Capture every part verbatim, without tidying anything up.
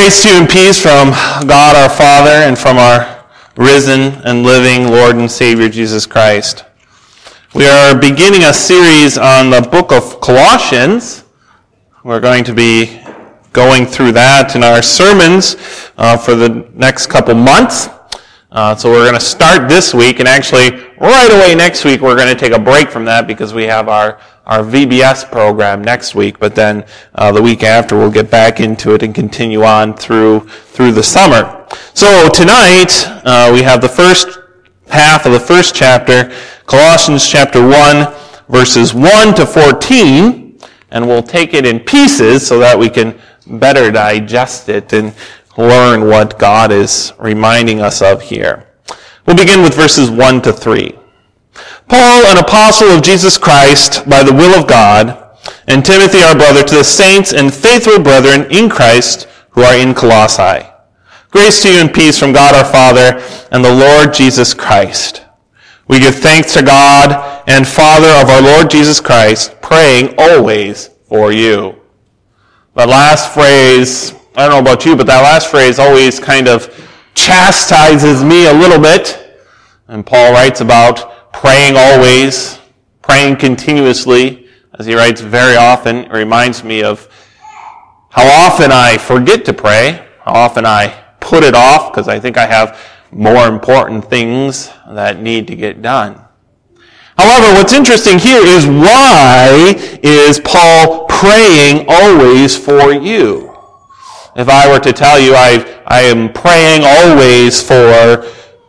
Grace to you and peace from God our Father and from our risen and living Lord and Savior Jesus Christ. We are beginning a series on the book of Colossians. We're going to be going through that in our sermons uh, for the next couple months. Uh, so we're going to start this week, and actually right away next week we're going to take a break from that because we have our, our V B S program next week, but then uh, the week after we'll get back into it and continue on through through the summer. So tonight uh, we have the first half of the first chapter, Colossians chapter one, verses one to fourteen, and we'll take it in pieces so that we can better digest it and learn what God is reminding us of here. We'll begin with verses one to three. Paul, an apostle of Jesus Christ by the will of God, and Timothy our brother, to the saints and faithful brethren in Christ who are in Colossae. Grace to you and peace from God our Father and the Lord Jesus Christ. We give thanks to God and Father of our Lord Jesus Christ, praying always for you. That last phrase, I don't know about you, but that last phrase always kind of chastises me a little bit. And Paul writes about praying always, praying continuously, as he writes very often. It reminds me of how often I forget to pray, how often I put it off because I think I have more important things that need to get done. However, what's interesting here is, why is Paul praying always for you? If I were to tell you I, I am praying always for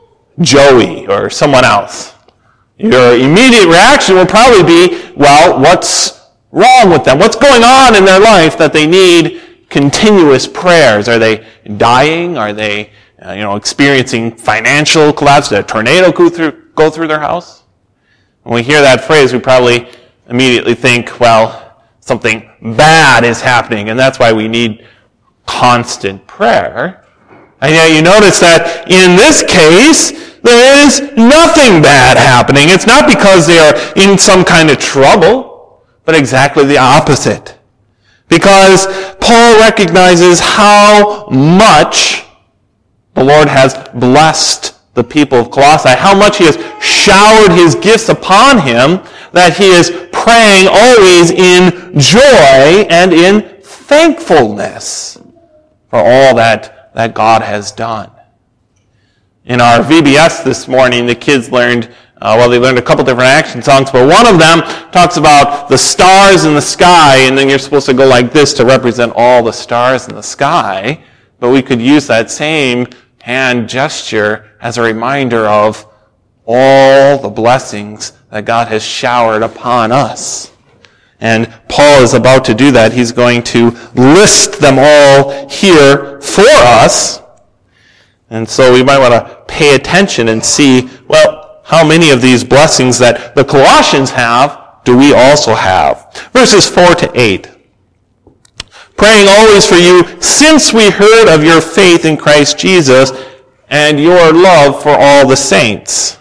Joey or someone else, your immediate reaction will probably be, well, what's wrong with them? What's going on in their life that they need continuous prayers? Are they dying? Are they uh, you know, experiencing financial collapse? Did a tornado go through, go through their house? When we hear that phrase, we probably immediately think, well, something bad is happening, and that's why we need constant prayer. And yet you notice that in this case, there is nothing bad happening. It's not because they are in some kind of trouble, but exactly the opposite. Because Paul recognizes how much the Lord has blessed the people of Colossae, how much he has showered his gifts upon him, that he is praying always in joy and in thankfulness for all that, that God has done. In our V B S this morning, the kids learned, uh, well, they learned a couple different action songs, but one of them talks about the stars in the sky, and then you're supposed to go like this to represent all the stars in the sky. But we could use that same hand gesture as a reminder of all the blessings that God has showered upon us. And Paul is about to do that. He's going to list them all here for us. And so we might want to pay attention and see, well, how many of these blessings that the Colossians have do we also have? Verses four to eight. Praying always for you, since we heard of your faith in Christ Jesus and your love for all the saints,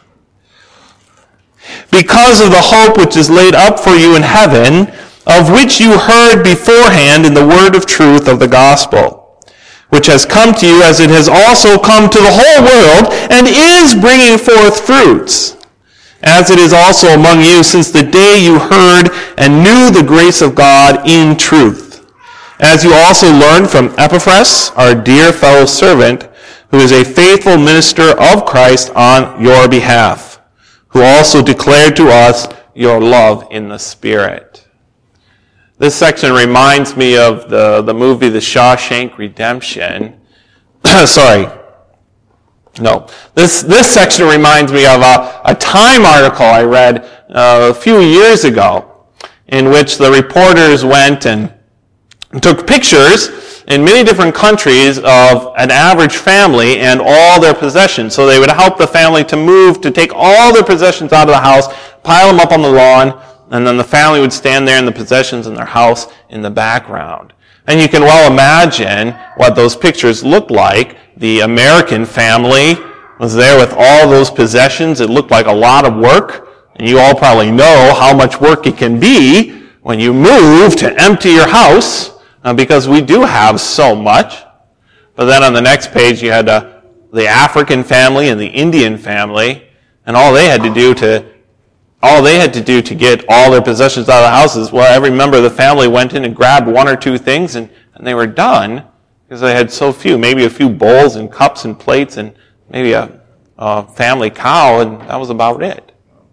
because of the hope which is laid up for you in heaven, of which you heard beforehand in the word of truth of the gospel, which has come to you as it has also come to the whole world, and is bringing forth fruits, as it is also among you since the day you heard and knew the grace of God in truth, as you also learned from Epaphras, our dear fellow servant, who is a faithful minister of Christ on your behalf, who also declared to us your love in the Spirit. This section reminds me of the, the movie The Shawshank Redemption. Sorry. No. This, this section reminds me of a, a Time article I read uh, a few years ago, in which the reporters went and took pictures in many different countries of an average family and all their possessions. So they would help the family to move, to take all their possessions out of the house, pile them up on the lawn, and then the family would stand there and the possessions in their house in the background. And you can well imagine what those pictures looked like. The American family was there with all those possessions. It looked like a lot of work. And you all probably know how much work it can be when you move to empty your house, uh, because we do have so much. But then on the next page, you had uh, the African family and the Indian family, and all they had to do to all they had to do to get all their possessions out of the houses, well, every member of the family went in and grabbed one or two things, and, and they were done because they had so few, maybe a few bowls and cups and plates and maybe a, a family cow, and that was about it.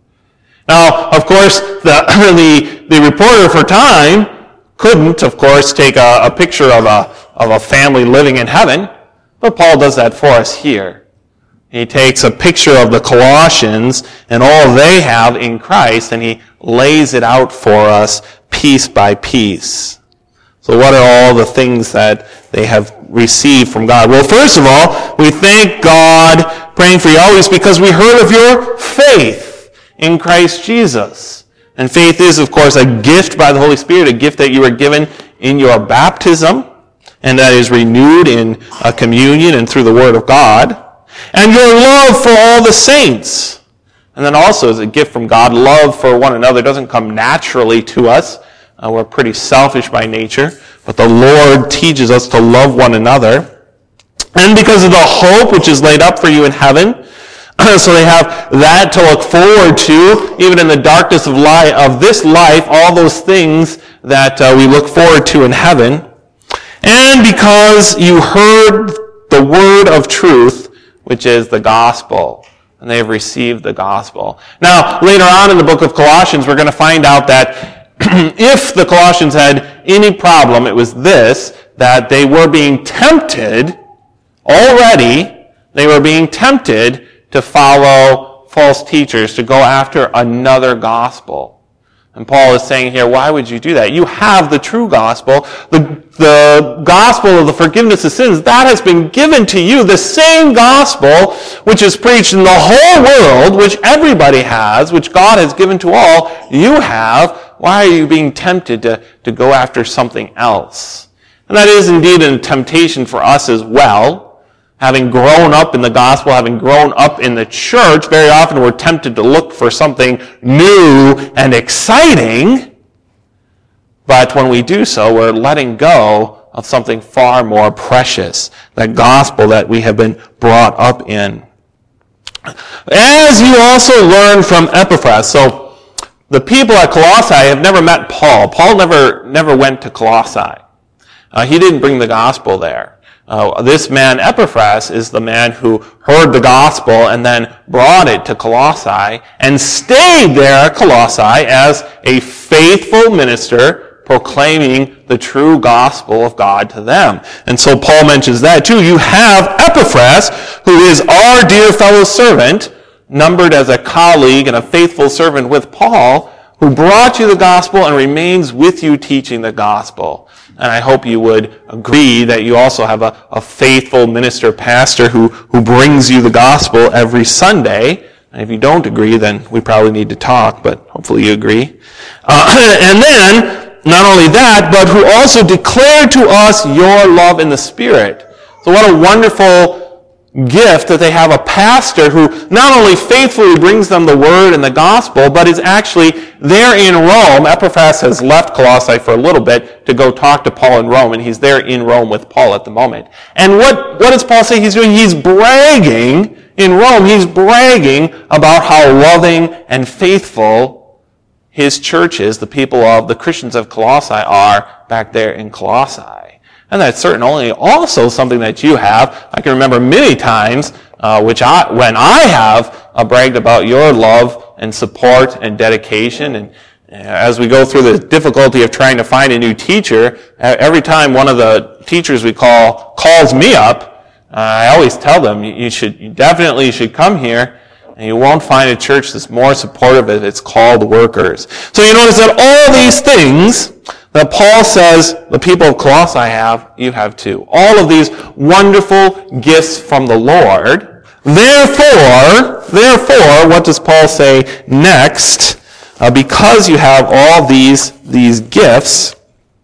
Now, of course, the the, the reporter for Time couldn't, of course, take a, a picture of a of a family living in heaven, but Paul does that for us here. He takes a picture of the Colossians and all they have in Christ, and he lays it out for us piece by piece. So what are all the things that they have received from God? Well, first of all, we thank God, praying for you always, because we heard of your faith in Christ Jesus. And faith is, of course, a gift by the Holy Spirit, a gift that you were given in your baptism, and that is renewed in a communion and through the Word of God. And your love for all the saints. And then also as a gift from God, love for one another doesn't come naturally to us. Uh, we're pretty selfish by nature. But the Lord teaches us to love one another. And because of the hope which is laid up for you in heaven, so they have that to look forward to, even in the darkness of, life, of this life, all those things that uh, we look forward to in heaven. And because you heard the word of truth, which is the gospel, and they have received the gospel. Now, later on in the book of Colossians, we're going to find out that if the Colossians had any problem, it was this, that they were being tempted already, they were being tempted to follow false teachers, to go after another gospel. And Paul is saying here, why would you do that? You have the true gospel, the, the gospel of the forgiveness of sins. That has been given to you, the same gospel which is preached in the whole world, which everybody has, which God has given to all, you have. Why are you being tempted to, to go after something else? And that is indeed a temptation for us as well. Having grown up in the gospel, having grown up in the church, very often we're tempted to look for something new and exciting. But when we do so, we're letting go of something far more precious, the gospel that we have been brought up in. As you also learned from Epaphras. So the people at Colossae have never met Paul. Paul never, never went to Colossae. Uh, he didn't bring the gospel there. Uh, this man, Epaphras, is the man who heard the gospel and then brought it to Colossae and stayed there at Colossae as a faithful minister proclaiming the true gospel of God to them. And so Paul mentions that too. You have Epaphras, who is our dear fellow servant, numbered as a colleague and a faithful servant with Paul, who brought you the gospel and remains with you teaching the gospel. And I hope you would agree that you also have a, a faithful minister, pastor who, who brings you the gospel every Sunday. And if you don't agree, then we probably need to talk, but hopefully you agree. Uh, and then, not only that, but who also declared to us your love in the Spirit. So what a wonderful gift that they have a pastor who not only faithfully brings them the word and the gospel, but is actually there in Rome. Epaphras has left Colossae for a little bit to go talk to Paul in Rome, and he's there in Rome with Paul at the moment. And what, what does Paul say he's doing? He's bragging in Rome. He's bragging about how loving and faithful his church is, the people of the Christians of Colossae are back there in Colossae. And that's certainly also something that you have. I can remember many times uh, which I, when I have uh, bragged about your love and support and dedication. And uh, as we go through the difficulty of trying to find a new teacher, uh, every time one of the teachers we call calls me up, uh, I always tell them, you, you should you definitely should come here. And you won't find a church that's more supportive if it's called workers. So you notice that all these things that Paul says the people of Colossae have, you have too. All of these wonderful gifts from the Lord. Therefore, therefore, what does Paul say next? Uh, because you have all these, these gifts,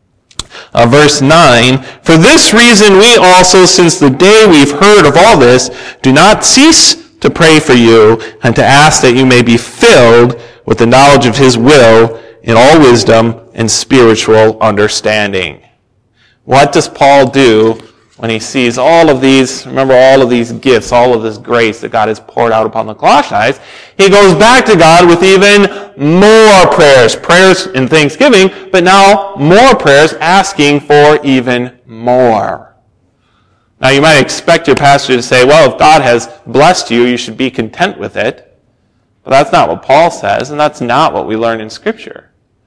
uh, verse nine, for this reason we also, since the day we've heard of all this, do not cease to pray for you and to ask that you may be filled with the knowledge of his will in all wisdom and spiritual understanding. What does Paul do when he sees all of these, remember all of these gifts, all of this grace that God has poured out upon the Colossians, he goes back to God with even more prayers. Prayers in thanksgiving, but now more prayers asking for even more. Now you might expect your pastor to say, well, if God has blessed you, you should be content with it. But that's not what Paul says, and that's not what we learn in Scripture.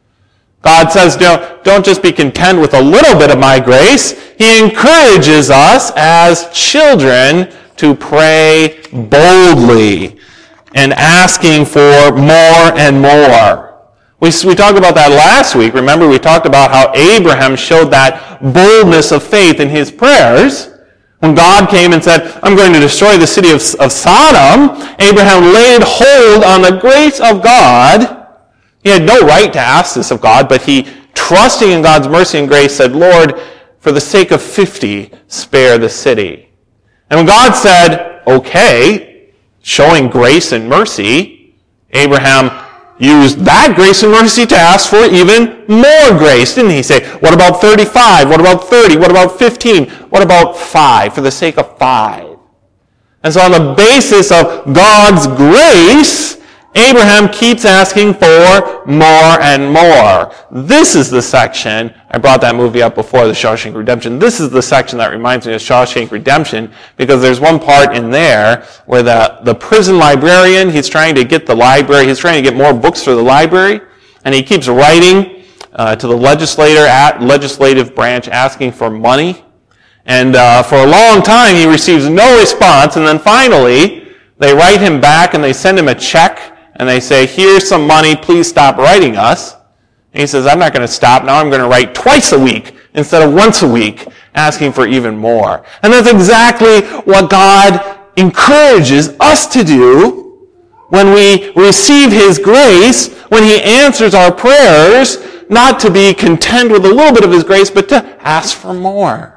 God says, don't, don't just be content with a little bit of my grace. He encourages us as children to pray boldly and asking for more and more. We, we talked about that last week. Remember, we talked about how Abraham showed that boldness of faith in his prayers. When God came and said, I'm going to destroy the city of, of Sodom, Abraham laid hold on the grace of God. He had no right to ask this of God, but he, trusting in God's mercy and grace, said, Lord, for the sake of fifty, spare the city. And when God said, okay, showing grace and mercy, Abraham used that grace and mercy to ask for even more grace, didn't he? Say, what about thirty-five? What about thirty? What about fifteen? What about five? For the sake of five. And so on the basis of God's grace, Abraham keeps asking for more and more. This is the section, I brought that movie up before, The Shawshank Redemption. This is the section that reminds me of Shawshank Redemption, because there's one part in there where the, the prison librarian, he's trying to get the library, he's trying to get more books for the library, and he keeps writing uh, to the legislator at legislative branch asking for money. And uh, for a long time he receives no response, and then finally they write him back and they send him a check. And they say, here's some money, please stop writing us. And he says, I'm not going to stop. Now I'm going to write twice a week instead of once a week, asking for even more. And that's exactly what God encourages us to do when we receive His grace, when He answers our prayers, not to be content with a little bit of His grace, but to ask for more.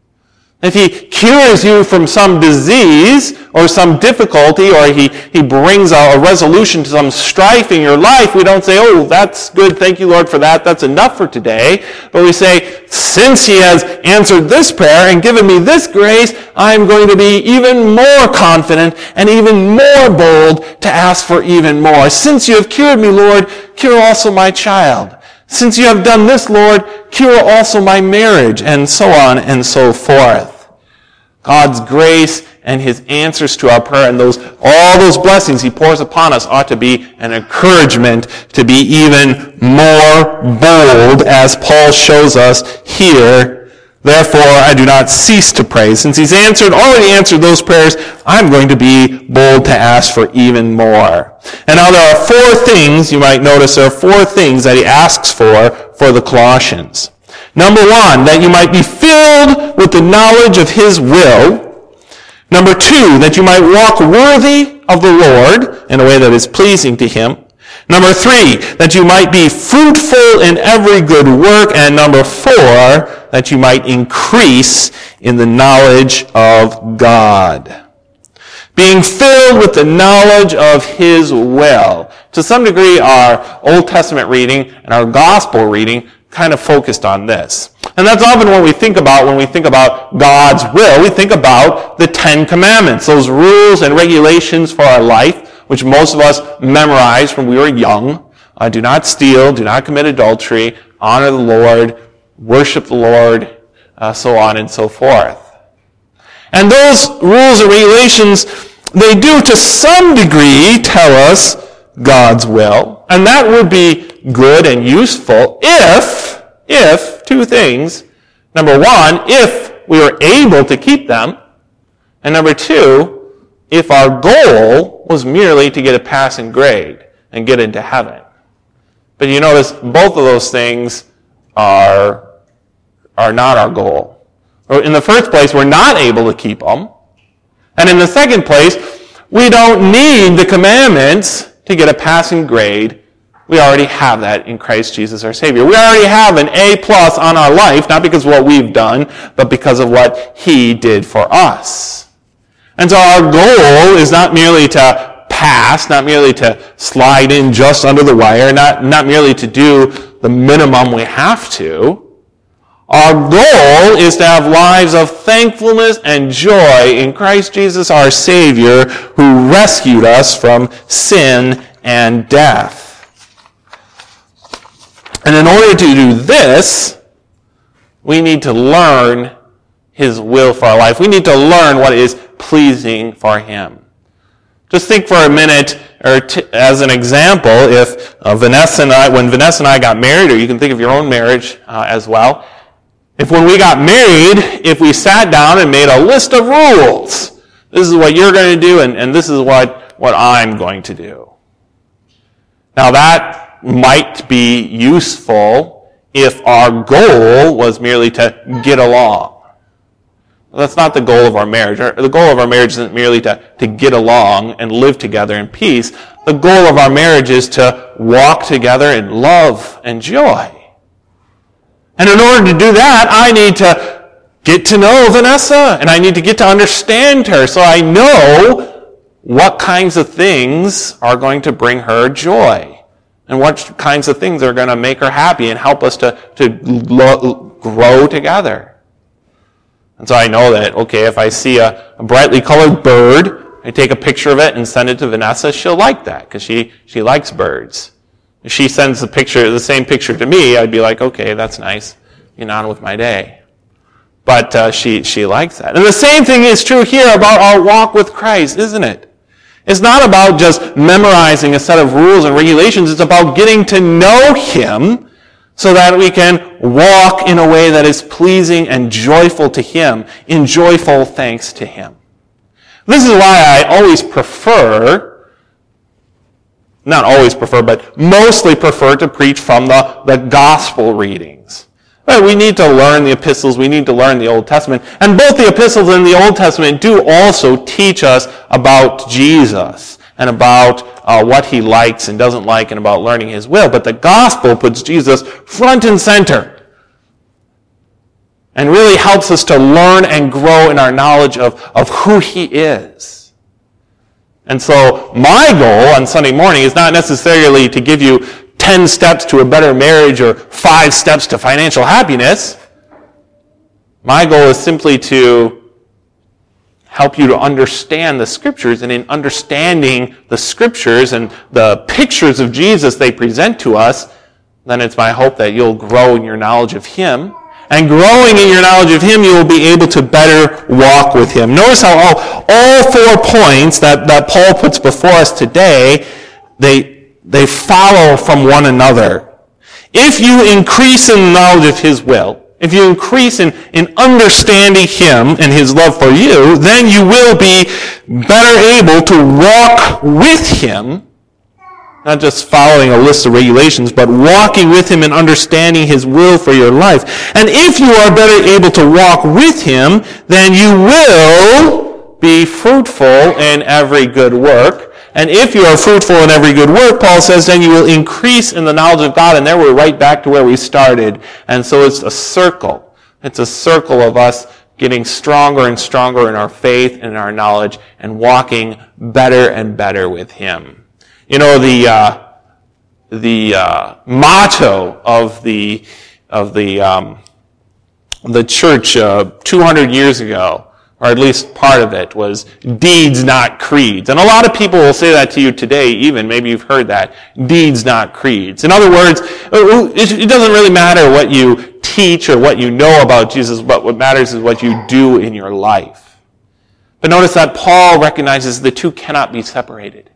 If He cures you from some disease or some difficulty, or He, he brings a, a resolution to some strife in your life, we don't say, oh, that's good, thank you, Lord, for that, that's enough for today. But we say, since He has answered this prayer and given me this grace, I'm going to be even more confident and even more bold to ask for even more. Since you have cured me, Lord, cure also my child. Since you have done this, Lord, cure also my marriage, and so on and so forth. God's grace and His answers to our prayer and those all those blessings He pours upon us ought to be an encouragement to be even more bold, as Paul shows us here. Therefore, I do not cease to pray. Since He's answered, already answered those prayers, I'm going to be bold to ask for even more. And now there are four things, you might notice there are four things that he asks for for the Colossians. Number one, that you might be filled with the knowledge of His will. Number two, that you might walk worthy of the Lord in a way that is pleasing to Him. Number three, that you might be fruitful in every good work. And number four, that you might increase in the knowledge of God. Being filled with the knowledge of His will. To some degree, our Old Testament reading and our Gospel reading kind of focused on this. And that's often what we think about when we think about God's will. We think about the Ten Commandments, those rules and regulations for our life, which most of us memorized when we were young. Uh, do not steal, do not commit adultery, honor the Lord, worship the Lord, uh, so on and so forth. And those rules and regulations, they do to some degree tell us God's will. And that would be good and useful if, if, two things. Number one, if we were able to keep them. And number two, if our goal was merely to get a passing grade and get into heaven. But you notice both of those things are, are not our goal. In the first place, we're not able to keep them. And in the second place, we don't need the commandments to get a passing grade. We already have that in Christ Jesus our Savior. We already have an A plus on our life, not because of what we've done, but because of what He did for us. And so our goal is not merely to pass, not merely to slide in just under the wire, not, not merely to do the minimum we have to. Our goal is to have lives of thankfulness and joy in Christ Jesus our Savior, who rescued us from sin and death. And in order to do this, we need to learn His will for our life. We need to learn what is pleasing for Him. Just think for a minute, or t- as an example, if uh, Vanessa and I, when Vanessa and I got married, or you can think of your own marriage uh, as well, if when we got married, if we sat down and made a list of rules, this is what you're going to do, and, and this is what, what I'm going to do. Now that might be useful if our goal was merely to get along. That's not the goal of our marriage. The goal of our marriage isn't merely to, to get along and live together in peace. The goal of our marriage is to walk together in love and joy. And in order to do that, I need to get to know Vanessa, and I need to get to understand her so I know what kinds of things are going to bring her joy and what kinds of things are going to make her happy and help us to, to lo- grow together. And so I know that, okay, if I see a, a brightly colored bird, I take a picture of it and send it to Vanessa, she'll like that because she, she likes birds. If she sends the picture, the same picture to me, I'd be like, okay, that's nice. Get on with my day. But uh, she, she likes that. And the same thing is true here about our walk with Christ, isn't it? It's not about just memorizing a set of rules and regulations. It's about getting to know Him so that we can walk in a way that is pleasing and joyful to Him, in joyful thanks to Him. This is why I always prefer, not always prefer, but mostly prefer to preach from the, the gospel readings. But we need to learn the epistles, we need to learn the Old Testament, and both the epistles and the Old Testament do also teach us about Jesus and about uh, what He likes and doesn't like and about learning His will. But the gospel puts Jesus front and center and really helps us to learn and grow in our knowledge of, of who He is. And so my goal on Sunday morning is not necessarily to give you ten steps to a better marriage or five steps to financial happiness. My goal is simply to help you to understand the Scriptures, and in understanding the Scriptures and the pictures of Jesus they present to us, then it's my hope that you'll grow in your knowledge of Him. And growing in your knowledge of Him, you will be able to better walk with Him. Notice how all, all four points that, that Paul puts before us today, they, they follow from one another. If you increase in the knowledge of His will, if you increase in, in understanding Him and His love for you, then you will be better able to walk with Him, not just following a list of regulations, but walking with Him and understanding His will for your life. And if you are better able to walk with Him, then you will be fruitful in every good work. And if you are fruitful in every good work, Paul says, then you will increase in the knowledge of God. And there we're right back to where we started. And so it's a circle. It's a circle of us getting stronger and stronger in our faith and in our knowledge and walking better and better with Him. You know, the uh, the uh, motto of the of the um, the church uh, two hundred years ago, or at least part of it, was deeds, not creeds. And a lot of people will say that to you today, even. Maybe you've heard that. Deeds, not creeds. In other words, it doesn't really matter what you teach or what you know about Jesus, but what matters is what you do in your life. But notice that Paul recognizes the two cannot be separated.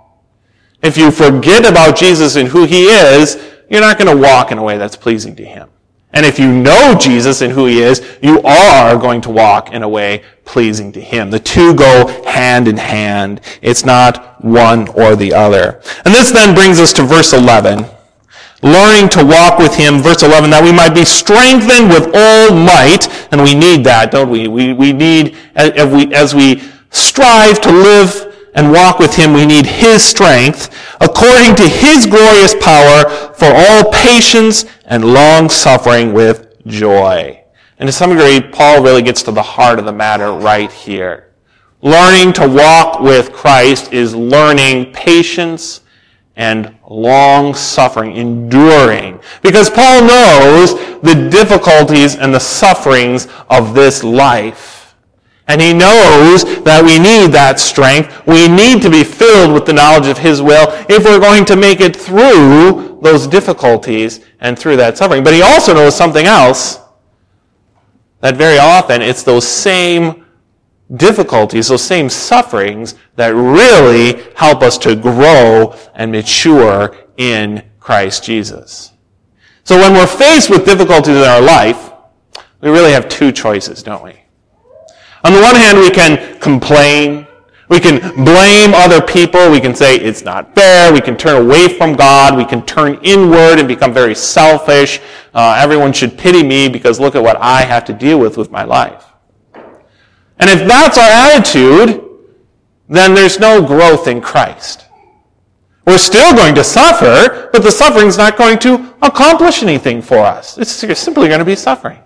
If you forget about Jesus and who He is, you're not going to walk in a way that's pleasing to Him. And if you know Jesus and who He is, you are going to walk in a way pleasing to Him. The two go hand in hand. It's not one or the other. And this then brings us to verse eleven. Learning to walk with Him, verse eleven, that we might be strengthened with all might. And we need that, don't we? We, we need, as we, as we strive to live and walk with Him, we need His strength, according to His glorious power, for all patience and long-suffering with joy. And to some degree, Paul really gets to the heart of the matter right here. Learning to walk with Christ is learning patience and long-suffering, enduring. Because Paul knows the difficulties and the sufferings of this life. And he knows that we need that strength. We need to be filled with the knowledge of his will if we're going to make it through those difficulties and through that suffering. But he also knows something else, that very often it's those same difficulties, those same sufferings that really help us to grow and mature in Christ Jesus. So when we're faced with difficulties in our life, we really have two choices, don't we? On the one hand, we can complain. We can blame other people. We can say it's not fair. We can turn away from God. We can turn inward and become very selfish. Uh, everyone should pity me because look at what I have to deal with with my life. And if that's our attitude, then there's no growth in Christ. We're still going to suffer, but the suffering's not going to accomplish anything for us. It's simply going to be suffering.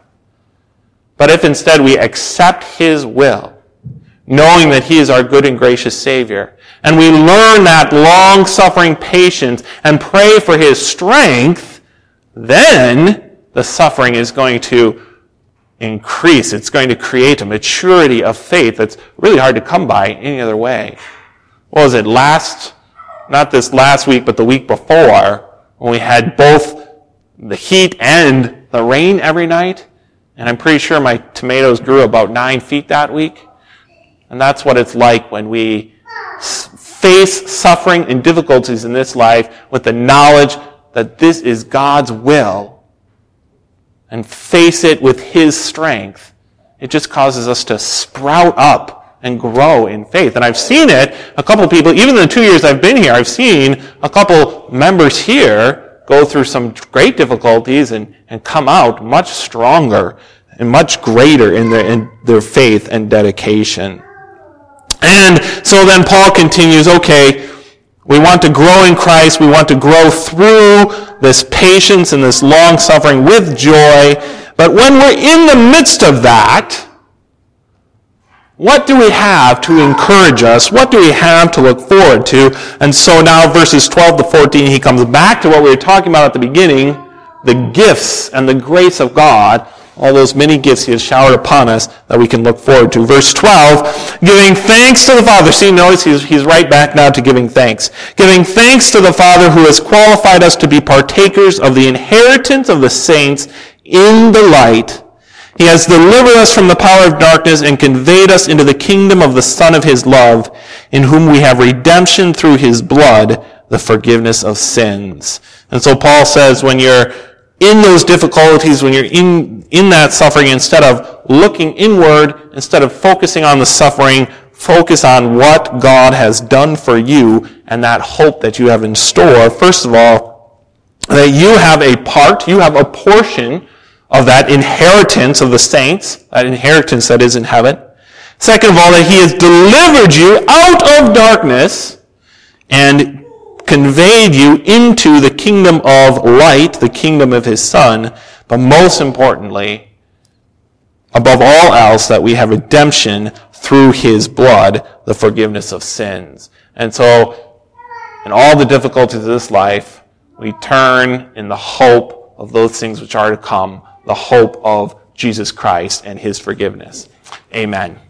But if instead we accept his will, knowing that he is our good and gracious Savior, and we learn that long-suffering patience and pray for his strength, then the suffering is going to increase. It's going to create a maturity of faith that's really hard to come by any other way. What was it, last, not this last week, but the week before, when we had both the heat and the rain every night? And I'm pretty sure my tomatoes grew about nine feet that week. And that's what it's like when we face suffering and difficulties in this life with the knowledge that this is God's will and face it with his strength. It just causes us to sprout up and grow in faith. And I've seen it, a couple of people, even in the two years I've been here, I've seen a couple members here go through some great difficulties and, and come out much stronger and much greater in their, in their faith and dedication. And so then Paul continues, okay, we want to grow in Christ. We want to grow through this patience and this long suffering with joy. But when we're in the midst of that, what do we have to encourage us? What do we have to look forward to? And so now verses twelve to fourteen, he comes back to what we were talking about at the beginning, the gifts and the grace of God, all those many gifts he has showered upon us that we can look forward to. Verse twelve, giving thanks to the Father. See, notice he's, he's right back now to giving thanks. Giving thanks to the Father who has qualified us to be partakers of the inheritance of the saints in the light. He has delivered us from the power of darkness and conveyed us into the kingdom of the Son of his love, in whom we have redemption through his blood, the forgiveness of sins. And so Paul says when you're in those difficulties, when you're in, in that suffering, instead of looking inward, instead of focusing on the suffering, focus on what God has done for you and that hope that you have in store. First of all, that you have a part, you have a portion of that inheritance of the saints, that inheritance that is in heaven. Second of all, that he has delivered you out of darkness and conveyed you into the kingdom of light, the kingdom of his Son. But most importantly, above all else, that we have redemption through his blood, the forgiveness of sins. And so, in all the difficulties of this life, we turn in the hope of those things which are to come, the hope of Jesus Christ and his forgiveness. Amen.